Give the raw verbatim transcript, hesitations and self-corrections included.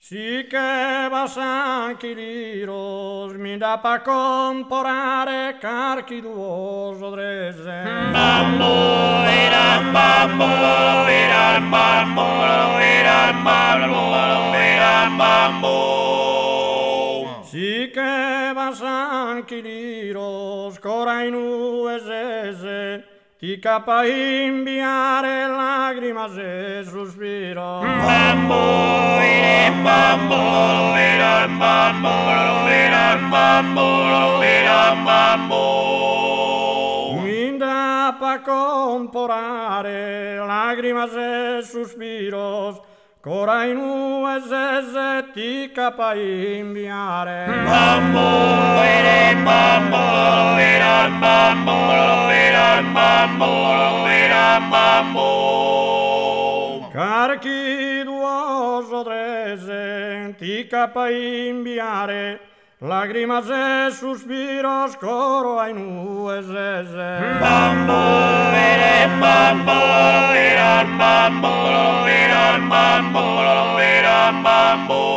Si che vas anche liros, mi da pa comporare carchi duoso drese. Mambo, era mambo, era mambo, era mambo, era mambo. Si che vas anche liros, cora in uesese, ti capa inviare lagrima se sospiro. Mambo, era mambo, era mambo, era mambo, era mambo. Mi da pa comporare lagrima se sospiros, cora in uesese ti capa inviare. Mambo, era mambo, era mambo, era mambo, era mambo. Carchi duoso drese, ti capa inviare, lagrima se sospiros, coro in uesese. Mambo, era mambo, era mambo, era mambo, era mambo.